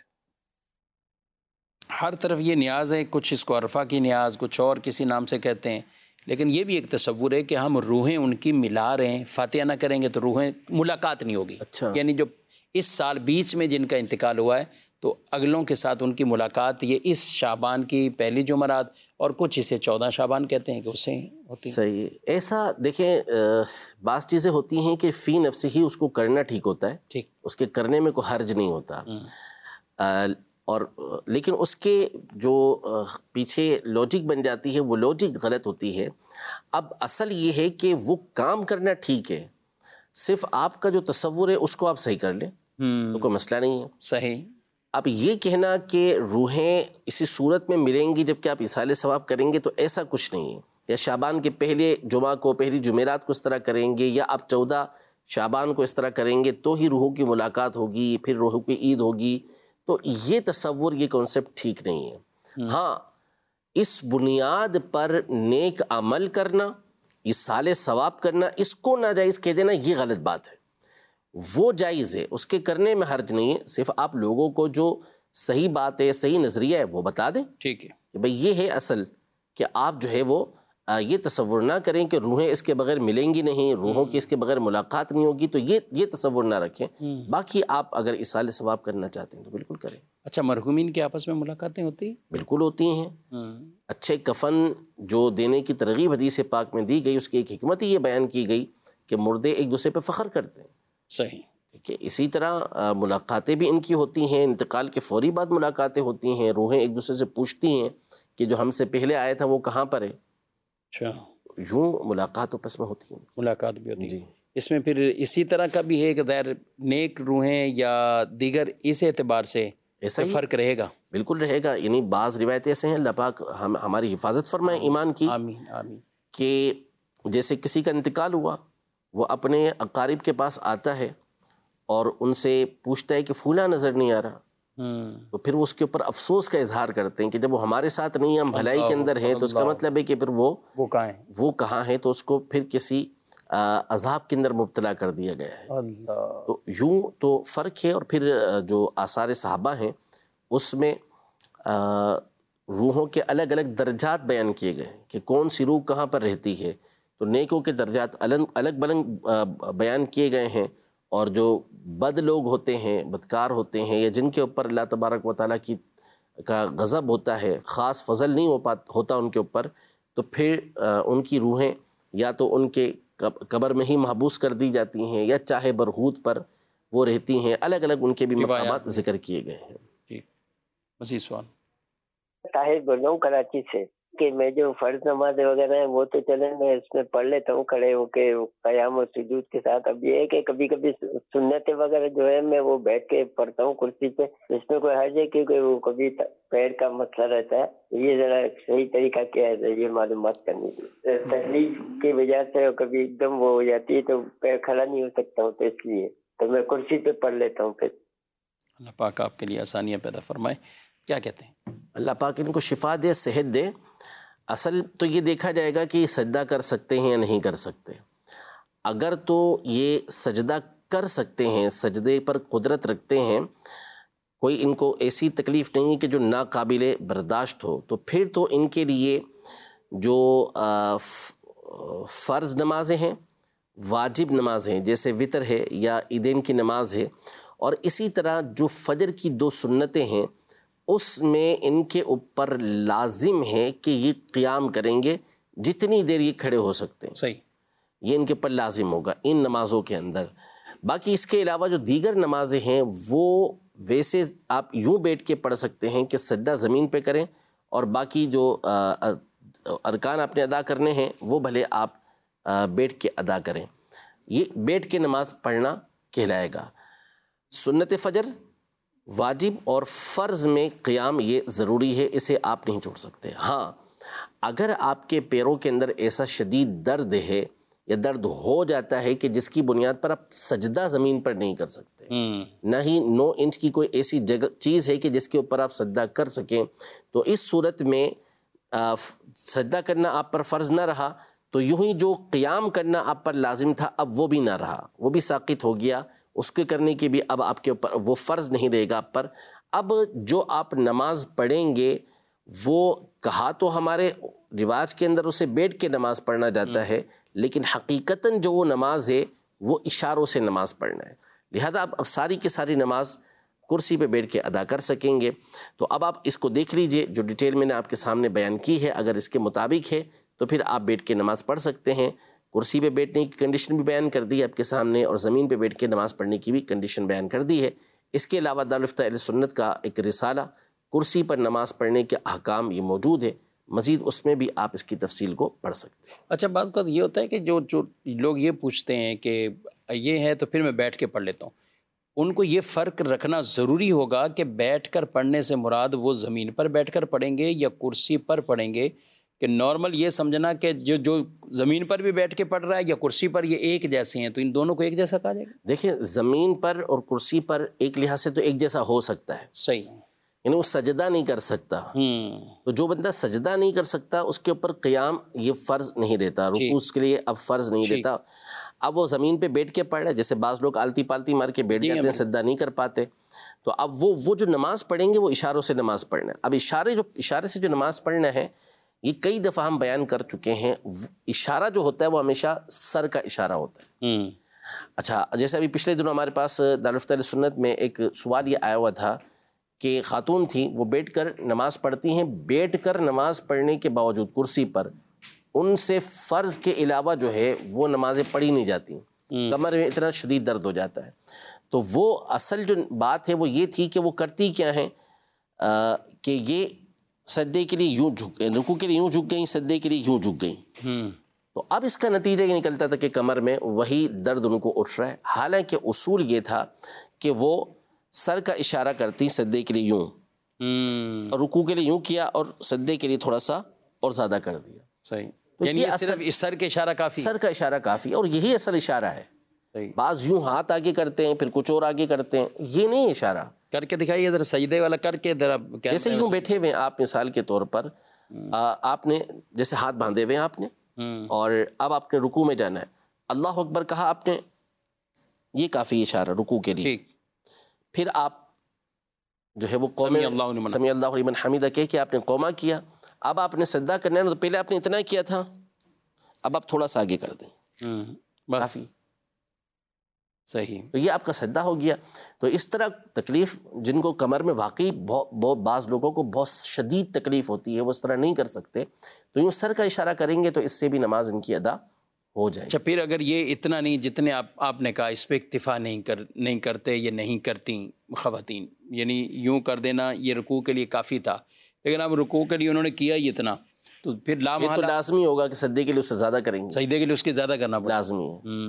ہر طرف یہ نیاز ہے، کچھ اس کو عرفہ کی نیاز، کچھ اور کسی نام سے کہتے ہیں، لیکن یہ بھی ایک تصور ہے کہ ہم روحیں ان کی ملا رہے ہیں، فاتحہ نہ کریں گے تو روحیں ملاقات نہیں ہوگی۔ اچھا، یعنی جو اس سال بیچ میں جن کا انتقال ہوا ہے تو اگلوں کے ساتھ ان کی ملاقات یہ اس شعبان کی پہلی جمعرات، اور کچھ اسے چودہ شعبان کہتے ہیں کہ اسے ہوتی ہے۔ صحیح، ایسا دیکھیں بعض چیزیں ہوتی ہیں کہ فی نفس ہی اس کو کرنا ٹھیک ہوتا ہے، ٹھیک، اس کے کرنے میں کوئی حرج نہیں ہوتا، اور لیکن اس کے جو پیچھے لوجک بن جاتی ہے وہ لوجک غلط ہوتی ہے۔ اب اصل یہ ہے کہ وہ کام کرنا ٹھیک ہے، صرف آپ کا جو تصور ہے اس کو آپ صحیح کر لیں تو کوئی مسئلہ نہیں ہے۔ صحیح۔ اب یہ کہنا کہ روحیں اسی صورت میں ملیں گی جبکہ آپ اصالہ ثواب کریں گے تو ایسا کچھ نہیں ہے، یا شعبان کے پہلے جمعہ کو، پہلی جمعرات کو اس طرح کریں گے، یا آپ چودہ شعبان کو اس طرح کریں گے تو ہی روحوں کی ملاقات ہوگی، پھر روحوں کی عید ہوگی، تو یہ تصور، یہ کنسپٹ ٹھیک نہیں ہے۔ ہاں، اس بنیاد پر نیک عمل کرنا، ایصال ثواب کرنا، اس کو ناجائز کہہ دینا، یہ غلط بات ہے۔ وہ جائز ہے، اس کے کرنے میں حرج نہیں ہے، صرف آپ لوگوں کو جو صحیح بات ہے، صحیح نظریہ ہے وہ بتا دیں، ٹھیک ہے کہ بھئی یہ ہے اصل، کہ آپ جو ہے وہ یہ تصور نہ کریں کہ روحیں اس کے بغیر ملیں گی نہیں، روحوں کی اس کے بغیر ملاقات نہیں ہوگی، تو یہ یہ تصور نہ رکھیں۔ باقی آپ اگر ایصال ثواب کرنا چاہتے ہیں تو بالکل کریں۔ اچھا، مرحومین کے آپس میں ملاقاتیں ہوتی ہیں؟ بالکل ہوتی ہیں۔ اچھے کفن جو دینے کی ترغیب حدیث پاک میں دی گئی، اس کی ایک حکمت ہی یہ بیان کی گئی کہ مردے ایک دوسرے پہ فخر کرتے ہیں۔ صحیح، ٹھیک ہے۔ اسی طرح ملاقاتیں بھی ان کی ہوتی ہیں، انتقال کے فوری بعد ملاقاتیں ہوتی ہیں، روحیں ایک دوسرے سے پوچھتی ہیں کہ جو ہم سے پہلے آیا تھا وہ کہاں پر ہے۔ اچھا، یوں ملاقات آپس میں ہوتی ہیں، ملاقات بھی ہوتی ہے۔ جی۔ اس میں پھر اسی طرح کا بھی ہے کہ غیر نیک روحیں یا دیگر اس اعتبار سے ایسا ہی فرق رہے گا؟ بالکل رہے گا۔ یعنی بعض روایتیں ایسے ہیں، اللہ پاک ہم ہماری حفاظت فرمائے ایمان کی، آمین آمین، کہ جیسے کسی کا انتقال ہوا، وہ اپنے اقارب کے پاس آتا ہے اور ان سے پوچھتا ہے کہ فلاں نظر نہیں آ رہا، تو پھر وہ اس کے اوپر افسوس کا اظہار کرتے ہیں کہ جب وہ ہمارے ساتھ نہیں، ہم بھلائی کے اندر ہیں، تو اس کا مطلب ہے کہ پھر وہ وہ کہاں ہیں وہ کہاں ہیں، تو اس کو پھر کسی عذاب کے اندر مبتلا کر دیا گیا ہے۔ اللہ، تو یوں تو فرق ہے۔ اور پھر جو آثار صحابہ ہیں اس میں روحوں کے الگ الگ درجات بیان کیے گئے کہ کون سی روح کہاں پر رہتی ہے، تو نیکوں کے درجات الگ الگ بلند بیان کیے گئے ہیں، اور جو بد لوگ ہوتے ہیں، بدکار ہوتے ہیں، یا جن کے اوپر اللہ تبارک و تعالیٰ کی کا غضب ہوتا ہے، خاص فضل نہیں ہو پاتا ہوتا ان کے اوپر، تو پھر ان کی روحیں یا تو ان کے قبر میں ہی محبوس کر دی جاتی ہیں، یا چاہے برہوت پر وہ رہتی ہیں۔ الگ الگ ان کے بھی مقامات ذکر کیے گئے ہیں۔ ٹھیک، مزید سوال؟ طاہر بول رہا ہوں کراچی سے، کہ میں جو فرض نماز وغیرہ ہیں وہ تو چلے میں اس میں پڑھ لیتا ہوں کھڑے ہو کے قیام و سجود کے ساتھ، اب یہ ہے کہ کبھی کبھی سنتیں وغیرہ جو ہے میں وہ بیٹھ کے پڑھتا ہوں کرسی پہ، اس میں کوئی حرج ہے؟ کیونکہ وہ کبھی پیر کا مسئلہ رہتا ہے، یہ ذرا صحیح طریقہ کیا ہے یہ معلومات کرنی ہے۔ تکلیف کی وجہ سے کبھی ایک دم وہ ہو جاتی ہے تو پیر کھڑا نہیں ہو سکتا ہوں، تو اس لیے تو میں کرسی پہ پڑھ لیتا ہوں۔ پھر اللہ پاک آپ کے لیے آسانیاں پیدا فرمائے۔ کیا کہتے ہیں؟ اللہ پاک ان کو شفا دے، صحت دے۔ اصل تو یہ دیکھا جائے گا کہ یہ سجدہ کر سکتے ہیں یا نہیں کر سکتے۔ اگر تو یہ سجدہ کر سکتے ہیں، سجدے پر قدرت رکھتے ہیں، کوئی ان کو ایسی تکلیف نہیں ہے کہ جو ناقابل برداشت ہو، تو پھر تو ان کے لیے جو فرض نمازیں ہیں، واجب نمازیں جیسے وتر ہے یا عیدین کی نماز ہے، اور اسی طرح جو فجر کی دو سنتیں ہیں، اس میں ان کے اوپر لازم ہے کہ یہ قیام کریں گے جتنی دیر یہ کھڑے ہو سکتے ہیں، صحیح، یہ ان کے اوپر لازم ہوگا ان نمازوں کے اندر۔ باقی اس کے علاوہ جو دیگر نمازیں ہیں وہ ویسے آپ یوں بیٹھ کے پڑھ سکتے ہیں کہ سجدہ زمین پہ کریں، اور باقی جو ارکان اپنے ادا کرنے ہیں وہ بھلے آپ بیٹھ کے ادا کریں، یہ بیٹھ کے نماز پڑھنا کہلائے گا۔ سنت فجر، واجب اور فرض میں قیام یہ ضروری ہے، اسے آپ نہیں چھوڑ سکتے۔ ہاں، اگر آپ کے پیروں کے اندر ایسا شدید درد ہے یا درد ہو جاتا ہے کہ جس کی بنیاد پر آپ سجدہ زمین پر نہیں کر سکتے، نہ ہی نو انچ کی کوئی ایسی جگہ چیز ہے کہ جس کے اوپر آپ سجدہ کر سکیں، تو اس صورت میں سجدہ کرنا آپ پر فرض نہ رہا، تو یوں ہی جو قیام کرنا آپ پر لازم تھا اب وہ بھی نہ رہا، وہ بھی ساقط ہو گیا، اس کے کرنے کی بھی اب آپ کے اوپر وہ فرض نہیں رہے گا آپ پر۔ اب جو آپ نماز پڑھیں گے وہ کہا تو ہمارے رواج کے اندر اسے بیٹھ کے نماز پڑھنا جاتا ہے، لیکن حقیقتاً جو وہ نماز ہے وہ اشاروں سے نماز پڑھنا ہے، لہذا آپ اب ساری کی ساری نماز کرسی پہ بیٹھ کے ادا کر سکیں گے۔ تو اب آپ اس کو دیکھ لیجئے، جو ڈیٹیل میں نے آپ کے سامنے بیان کی ہے، اگر اس کے مطابق ہے تو پھر آپ بیٹھ کے نماز پڑھ سکتے ہیں۔ کرسی پہ بیٹھنے کی کنڈیشن بھی بیان کر دی ہے آپ کے سامنے، اور زمین پہ بیٹھ کے نماز پڑھنے کی بھی کنڈیشن بیان کر دی ہے۔ اس کے علاوہ دارالفتہ اہل سنت کا ایک رسالہ کرسی پر نماز پڑھنے کے احکام یہ موجود ہے، مزید اس میں بھی آپ اس کی تفصیل کو پڑھ سکتے ہیں۔ اچھا، بعض اوقات یہ ہوتا ہے کہ جو جو لوگ یہ پوچھتے ہیں کہ یہ ہے تو پھر میں بیٹھ کے پڑھ لیتا ہوں، ان کو یہ فرق رکھنا ضروری ہوگا کہ بیٹھ کر پڑھنے سے مراد وہ زمین پر بیٹھ کر پڑھیں گے یا کرسی پر پڑھیں گے، کہ نارمل یہ سمجھنا کہ جو جو زمین پر بھی بیٹھ کے پڑھ رہا ہے یا کرسی پر یہ ایک جیسے ہیں، تو ان دونوں کو ایک جیسا کہا جائے گا؟ دیکھیں زمین پر اور کرسی پر ایک لحاظ سے تو ایک جیسا ہو سکتا ہے، صحیح، یعنی وہ سجدہ نہیں کر سکتا، تو جو بندہ سجدہ نہیں کر سکتا اس کے اوپر قیام یہ فرض نہیں دیتا، رکوع اس کے لیے اب فرض نہیں دیتا۔ اب وہ زمین پہ بیٹھ کے پڑھ رہا ہے، جیسے بعض لوگ آلتی پالتی مار کے بیٹھ جاتے ہیں، سجدہ نہیں کر پاتے، تو اب وہ وہ جو نماز پڑھیں گے وہ اشاروں سے نماز پڑھنا ہے۔ اب اشارے جو اشارے سے جو نماز پڑھنا ہے یہ کئی دفعہ ہم بیان کر چکے ہیں، اشارہ جو ہوتا ہے وہ ہمیشہ سر کا اشارہ ہوتا ہے۔ اچھا، جیسے ابھی پچھلے دنوں ہمارے پاس دارالفتہ سنت میں ایک سوال یہ آیا ہوا تھا کہ خاتون تھیں، وہ بیٹھ کر نماز پڑھتی ہیں، بیٹھ کر نماز پڑھنے کے باوجود کرسی پر ان سے فرض کے علاوہ جو ہے وہ نمازیں پڑھی نہیں جاتی، کمر میں اتنا شدید درد ہو جاتا ہے۔ تو وہ اصل جو بات ہے وہ یہ تھی کہ وہ کرتی کیا ہیں کہ یہ سجدے کے لیے یوں جھک، رکوع کے لیے یوں جھک گئیں، سجدے کے لیے یوں جھک گئیں، تو اب اس کا نتیجہ یہ نکلتا تھا کہ کمر میں وہی درد ان کو اٹھ رہا ہے، حالانکہ اصول یہ تھا کہ وہ سر کا اشارہ کرتی سجدے کے لیے یوں، اور رکوع کے لیے یوں کیا اور سجدے کے لیے تھوڑا سا اور زیادہ کر دیا۔ صحیح، یعنی صرف اس سر کا اشارہ کافی، سر کا اشارہ کافی، اور یہی اصل اشارہ ہے۔ بعض یوں ہاتھ آگے کرتے ہیں، پھر کچھ اور آگے کرتے ہیں، یہ نہیں اشارہ۔ کر کے دکھائیے ذرا، سجدے والا کر کے ذرا، جیسے یوں بیٹھے ہوئے آپ مثال کے طور پر، آپ نے جیسے ہاتھ باندھے ہوئے ہیں آپ نے، اور اب آپ نے رکوع میں جانا ہے، اللہ اکبر کہا آپ نے، یہ کافی اشارہ رکوع کے لیے۔ پھر آپ جو ہے وہ قوم سمیع اللہ لمن حمیدہ کہہ کے آپ نے قوما کیا، اب آپ نے سجدہ کرنا ہے، تو پہلے آپ نے اتنا کیا تھا، اب آپ تھوڑا سا آگے کر دیں، کافی۔ صحیح، تو یہ آپ کا سجدہ ہو گیا۔ تو اس طرح تکلیف جن کو کمر میں واقعی بہت بعض لوگوں کو بہت شدید تکلیف ہوتی ہے، وہ اس طرح نہیں کر سکتے، تو یوں سر کا اشارہ کریں گے تو اس سے بھی نماز ان کی ادا ہو جائے۔ اچھا، پھر اگر یہ اتنا نہیں جتنے آپ آپ نے کہا اس پہ اکتفا نہیں کر نہیں کرتے یا نہیں کرتی خواتین، یعنی یوں کر دینا یہ رکوع کے لیے کافی تھا، لیکن اب رکوع کے لیے انہوں نے کیا ہی اتنا، تو پھر لا یہ تو لازمی ہوگا کہ سجدے کے لیے اس سے زیادہ کریں گے، سجدے کے لیے اس کے زیادہ کرنا پڑے، لازمی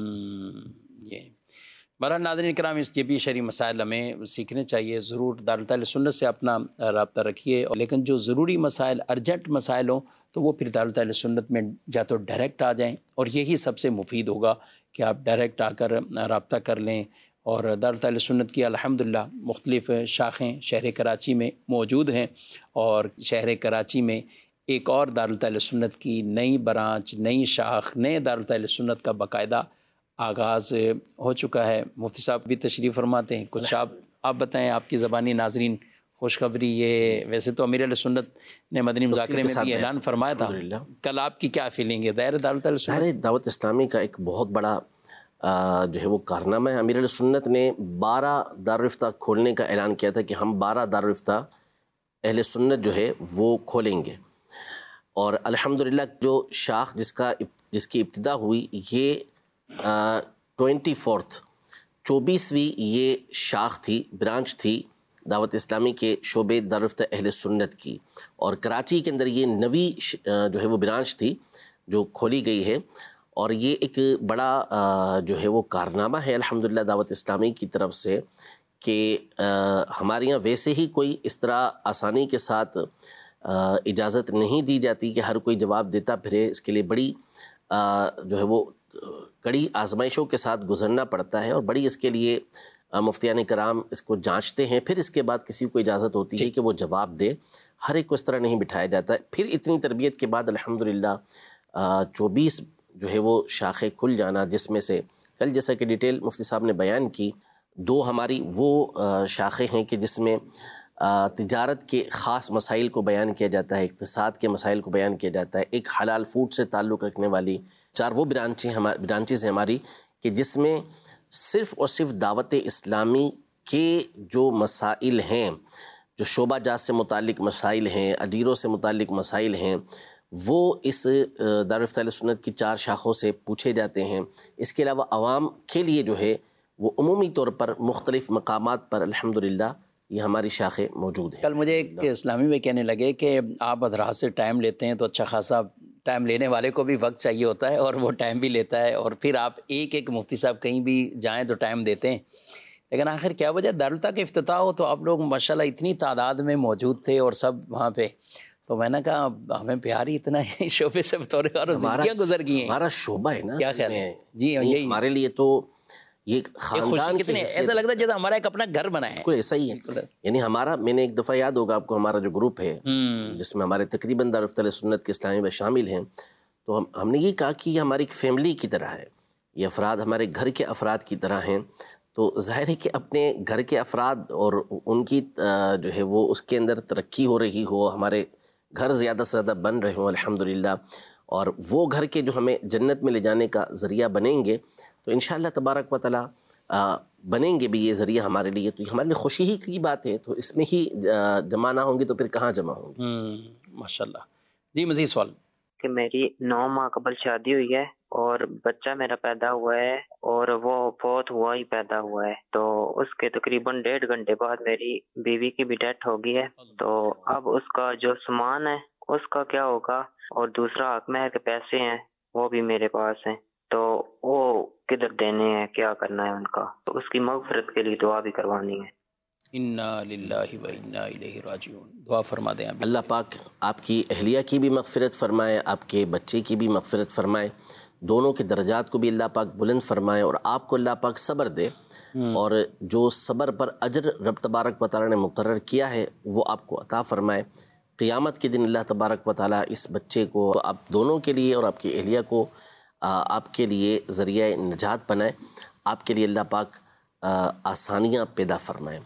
ہے۔ یہ بہرحال ناظرین کرام، اس یہ بھی شرعی مسائل ہمیں سیکھنے چاہیے، ضرور دارالفتہ سنت سے اپنا رابطہ رکھیے، لیکن جو ضروری مسائل، ارجنٹ مسائل ہوں تو وہ پھر دارالفتہ سنت میں یا تو ڈائریکٹ آ جائیں، اور یہی سب سے مفید ہوگا کہ آپ ڈائریکٹ آ کر رابطہ کر لیں۔ اور دارالفتہ سنت کی الحمدللہ مختلف شاخیں شہر کراچی میں موجود ہیں، اور شہر کراچی میں ایک اور دارالفتہ سنت کی نئی برانچ، نئی شاخ، نئے دارالفتہ سنت کا باقاعدہ آغاز ہو چکا ہے۔ مفتی صاحب بھی تشریف فرماتے ہیں، کچھ آپ آپ بتائیں، آپ کی زبانی ناظرین خوشخبری۔ یہ ویسے تو امیر علیہ سنت نے مدنی مذاکرے میں بھی اعلان فرمایا تھا، کل آپ کی کیا فیلنگ ہے؟ دائرہ دارالفتہ سنت دعوت اسلامی کا ایک بہت بڑا جو ہے وہ کارنامہ ہے۔ امیر علیہ سنت نے بارہ دارالفتہ کھولنے کا اعلان کیا تھا کہ ہم بارہ دارالفتہ اہل سنت جو ہے وہ کھولیں گے، اور الحمدللہ جو شاخ جس کا جس کی ابتدا ہوئی یہ ٹوینٹی فورتھ چوبیسویں یہ شاخ تھی، برانچ تھی دعوت اسلامی کے شعبے دارالفتہ اہل سنت کی، اور کراچی کے اندر یہ نوی جو ہے وہ برانچ تھی جو کھولی گئی ہے، اور یہ ایک بڑا جو ہے وہ کارنامہ ہے الحمدللہ دعوت اسلامی کی طرف سے کہ ہمارے یہاں ویسے ہی کوئی اس طرح آسانی کے ساتھ اجازت نہیں دی جاتی کہ ہر کوئی جواب دیتا پھرے، اس کے لیے بڑی جو ہے وہ کڑی آزمائشوں کے ساتھ گزرنا پڑتا ہے، اور بڑی اس کے لیے مفتیان کرام اس کو جانچتے ہیں، پھر اس کے بعد کسی کو اجازت ہوتی ہے کہ وہ جواب دے، ہر ایک کو اس طرح نہیں بٹھایا جاتا ہے۔ پھر اتنی تربیت کے بعد الحمدللہ چوبیس جو ہے وہ شاخیں کھل جانا، جس میں سے کل جیسا کہ ڈیٹیل مفتی صاحب نے بیان کی، دو ہماری وہ شاخیں ہیں کہ جس میں تجارت کے خاص مسائل کو بیان کیا جاتا ہے، اقتصاد کے مسائل کو بیان کیا جاتا ہے، ایک حلال فوڈ سے تعلق رکھنے والی چار وہ برانچیں ہماری برانچز ہیں ہماری کہ جس میں صرف اور صرف دعوت اسلامی کے جو مسائل ہیں، جو شعبہ جات سے متعلق مسائل ہیں، اجیروں سے متعلق مسائل ہیں، وہ اس دارالفتہ سنت کی چار شاخوں سے پوچھے جاتے ہیں۔ اس کے علاوہ عوام کے لیے جو ہے وہ عمومی طور پر مختلف مقامات پر الحمدللہ یہ ہماری شاخیں موجود ہیں۔ کل مجھے ایک اسلامی میں کہنے لگے کہ آپ حضرات سے ٹائم لیتے ہیں تو اچھا خاصا ٹائم لینے والے کو بھی وقت چاہیے ہوتا ہے، اور وہ ٹائم بھی لیتا ہے، اور پھر آپ ایک ایک مفتی صاحب کہیں بھی جائیں تو ٹائم دیتے ہیں، لیکن آخر کیا وجہ؟ دارالفتہ کا افتتاح ہو تو آپ لوگ ماشاءاللہ اتنی تعداد میں موجود تھے اور سب وہاں پہ، تو میں نے کہا ہمیں پیار ہی اتنا ہے اس شعبے سے بطور اور زندگیاں گزر گئی ہیں. ہمارا شعبہ ہے نا, کیا خیال ہے جی؟ یہی ہمارے لیے تو یہ خاندان کتنے ایسا لگتا ہے جیسے ہمارا ایک اپنا گھر بنا ہے. بالکل ایسا ہی ہے. یعنی ہمارا, میں نے ایک دفعہ یاد ہوگا آپ کو, ہمارا جو گروپ ہے جس میں ہمارے تقریباً دارالفتہ اہل سنت کے اسلامی میں شامل ہیں, تو ہم ہم نے یہ کہا کہ یہ ہماری ایک فیملی کی طرح ہے, یہ افراد ہمارے گھر کے افراد کی طرح ہیں. تو ظاہر ہے کہ اپنے گھر کے افراد اور ان کی جو ہے وہ اس کے اندر ترقی ہو رہی ہو, ہمارے گھر زیادہ سے زیادہ بن رہے ہوں الحمدللہ, اور وہ گھر کے جو ہمیں جنت میں لے جانے کا ذریعہ بنیں گے, تو انشاءاللہ تبارک و تعالی بنیں گے بھی یہ ذریعہ ہمارے لیے. تو ہمارے لیے خوشی ہی کی بات ہے. تو اس میں ہی جمع نہ ہوں گے تو پھر کہاں جمع ہوں گے؟ ماشاءاللہ. جی مزید سوال. کہ میری نو ماہ قبل شادی ہوئی ہے اور بچہ میرا پیدا ہوا ہے اور وہ فوت ہوا ہی پیدا ہوا ہے, تو اس کے تقریباً ڈیڑھ گھنٹے بعد میری بیوی کی بھی ڈیتھ ہو گئی ہے. تو اب اس کا جو سامان ہے اس کا کیا ہوگا, اور دوسرا حق مہر کے پیسے ہیں وہ بھی میرے پاس ہیں, تو وہ کدھر دینے ہیں, کیا کرنا ہے ان کا؟ تو اس کی مغفرت کے لیے دعا بھی کروانی ہے. انا للہ و انا الیہ راجعون. دعا فرما دیں. اللہ پاک آپ کی اہلیہ کی بھی مغفرت فرمائے, آپ کے بچے کی بھی مغفرت فرمائے, دونوں کے درجات کو بھی اللہ پاک بلند فرمائے, اور آپ کو اللہ پاک صبر دے, اور جو صبر پر اجر رب تبارک و تعالی نے مقرر کیا ہے وہ آپ کو عطا فرمائے. قیامت کے دن اللہ تبارک و تعالی اس بچے کو آپ دونوں کے لیے اور آپ کی اہلیہ کو آپ کے لیے ذریعہ نجات بنائے, آپ کے لیے اللہ پاک آسانیاں پیدا فرمائیں.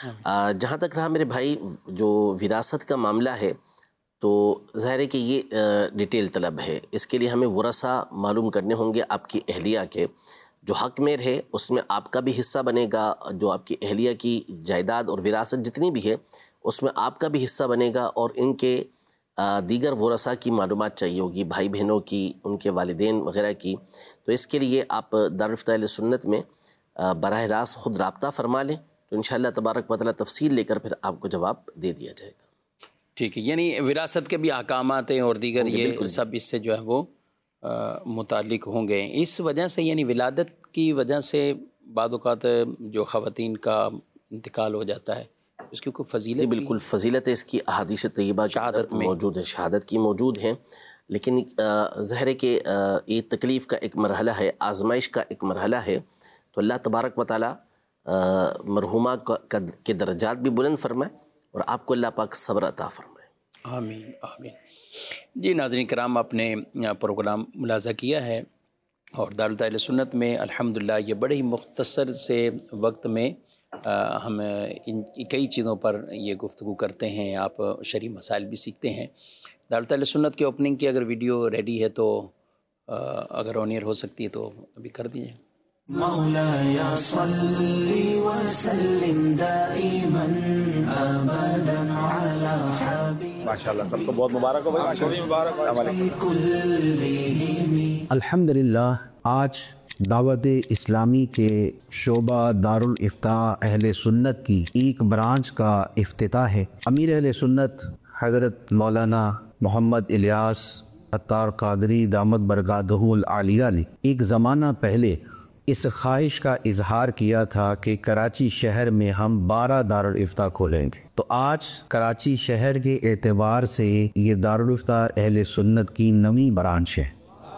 جہاں تک رہا میرے بھائی جو وراثت کا معاملہ ہے, تو ظاہر ہے کہ یہ ڈیٹیل طلب ہے. اس کے لیے ہمیں ورثہ معلوم کرنے ہوں گے آپ کی اہلیہ کے. جو حق مہر ہے اس میں آپ کا بھی حصہ بنے گا, جو آپ کی اہلیہ کی جائیداد اور وراثت جتنی بھی ہے اس میں آپ کا بھی حصہ بنے گا, اور ان کے دیگر ورثہ کی معلومات چاہیے ہوگی, بھائی بہنوں کی, ان کے والدین وغیرہ کی. تو اس کے لیے آپ دارالفتہ اہل سنت میں براہ راست خود رابطہ فرما لیں, تو انشاءاللہ تبارک و تعالی تفصیل لے کر پھر آپ کو جواب دے دیا جائے گا. ٹھیک ہے. یعنی وراثت کے بھی احکامات ہیں اور دیگر یہ سب اس سے جو ہے وہ متعلق ہوں گے. اس وجہ سے یعنی ولادت کی وجہ سے بعض اوقات جو خواتین کا انتقال ہو جاتا ہے, اس کی کوئی فضیلت؟ بالکل فضیلت ہے اس کی, احادیث طیبہ شہادت میں موجود ہے, شہادت کی موجود ہیں. لیکن ظاہر ہے کہ یہ تکلیف کا ایک مرحلہ ہے, آزمائش کا ایک مرحلہ ہے. تو اللہ تبارک و تعالی مرحومہ کے درجات بھی بلند فرمائے, اور آپ کو اللہ پاک صبر عطا فرمائے. آمین آمین. جی ناظرین کرام, آپ نے پروگرام ملاحظہ کیا ہے, اور دارالفتہ اہل سنت میں الحمدللہ یہ بڑے ہی مختصر سے وقت میں ہم ان کئی چیزوں پر یہ گفتگو کرتے ہیں. آپ شرعی مسائل بھی سیکھتے ہیں. دارالفتہ اہل سنت کے اوپننگ کی اگر ویڈیو ریڈی ہے تو اگر آن ایئر ہو سکتی ہے تو ابھی کر دیجیے. مولاي صل وسلم دائما ابدا على حبيبك. ماشاءاللہ سب کو بہت مبارک ہو بھائی, مبارک ہو. الحمدللہ آج دعوت اسلامی کے شعبہ دارالافتاء اہل سنت کی ایک برانچ کا افتتاح ہے. امیر اہل سنت حضرت مولانا محمد الیاس عطار قادری دامت برکاتہ العالیہ نے ایک زمانہ پہلے اس خواہش کا اظہار کیا تھا کہ کراچی شہر میں ہم بارہ دارالافتاء کھولیں گے. تو آج کراچی شہر کے اعتبار سے یہ دارالافتاء اہل سنت کی نویں برانچ ہے.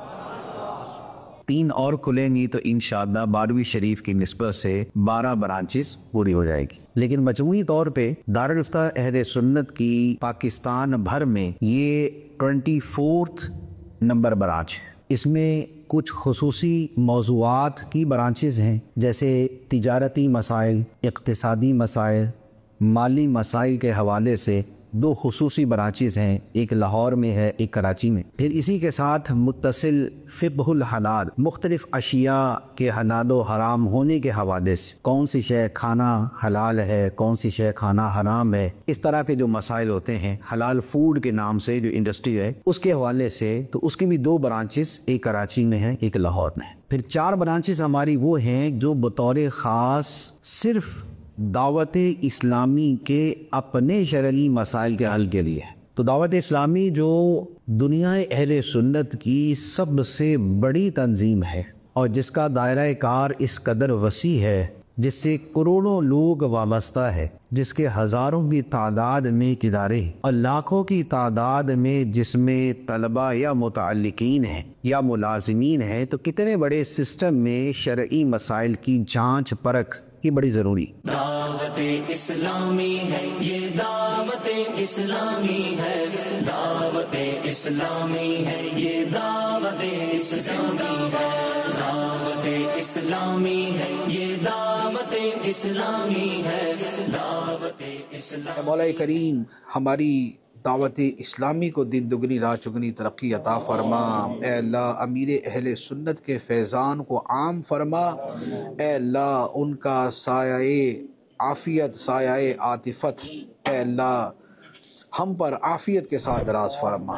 تین اور کھلیں گی تو انشاءاللہ بارہویں شریف کی نسبت سے بارہ برانچز پوری ہو جائے گی. لیکن مجموعی طور پہ دارالافتاء اہل سنت کی پاکستان بھر میں یہ ٹوینٹی فورتھ نمبر برانچ ہے. اس میں کچھ خصوصی موضوعات کی برانچز ہیں, جیسے تجارتی مسائل, اقتصادی مسائل, مالی مسائل کے حوالے سے دو خصوصی برانچز ہیں, ایک لاہور میں ہے, ایک کراچی میں. پھر اسی کے ساتھ متصل فقہ الحلال, مختلف اشیاء کے حلال و حرام ہونے کے حوالے سے, کون سی شے کھانا حلال ہے, کون سی شے کھانا حرام ہے, اس طرح کے جو مسائل ہوتے ہیں, حلال فوڈ کے نام سے جو انڈسٹری ہے اس کے حوالے سے. تو اس کی بھی دو برانچز, ایک کراچی میں ہے, ایک لاہور میں ہے. پھر چار برانچز ہماری وہ ہیں جو بطور خاص صرف دعوت اسلامی کے اپنے شرعی مسائل کے حل کے لیے. تو دعوت اسلامی جو دنیا اہل سنت کی سب سے بڑی تنظیم ہے اور جس کا دائرہ کار اس قدر وسیع ہے جس سے کروڑوں لوگ وابستہ ہے، جس کے ہزاروں کی تعداد میں ادارے اور لاکھوں کی تعداد میں جس میں طلباء یا متعلقین ہیں یا ملازمین ہیں، تو کتنے بڑے سسٹم میں شرعی مسائل کی جانچ پرکھ یہ بڑی ضروری۔ دعوت اسلامی ہے یہ دعوت اسلامی ہے، دعوت اسلامی ہے یہ دعوت اسلامی ہے، دعوت اسلامی ہے یہ دعوت اسلامی ہے، دعوت اسلامی۔ مولا کریم ہماری دعوت اسلامی کو دن دگنی رات چگنی ترقی عطا فرما۔ اے اللہ امیر اہل سنت کے فیضان کو عام فرما۔ اے اللہ ان کا سایہ عافیت، سایہ عاطفت اے اللہ ہم پر عافیت کے ساتھ دراز فرما۔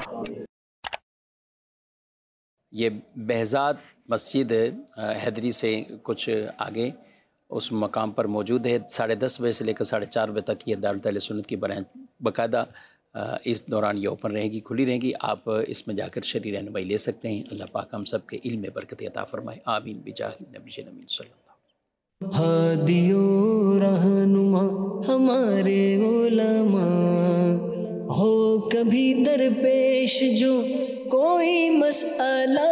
یہ بہزاد مسجد حیدری سے کچھ آگے اس مقام پر موجود ہے۔ ساڑھے دس بجے سے لے کر ساڑھے چار بجے تک یہ دارالحدیث اہل سنت کی برانچ باقاعدہ اس دوران یہ اوپن رہے گی، کھلی رہے گی۔ آپ اس میں جا کر شرعی رہنمائی لے سکتے ہیں۔ اللہ پاک ہم سب کے علم میں برکت عطا فرمائے، آمین بجاہ نبی امین صلی اللہ۔ ہادی و رہنما ہمارے علماء ہو کبھی درپیش جو کوئی مسئلہ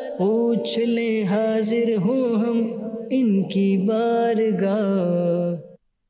پوچھ لیں، حاضر ہوں ہم ان کی بارگاہ۔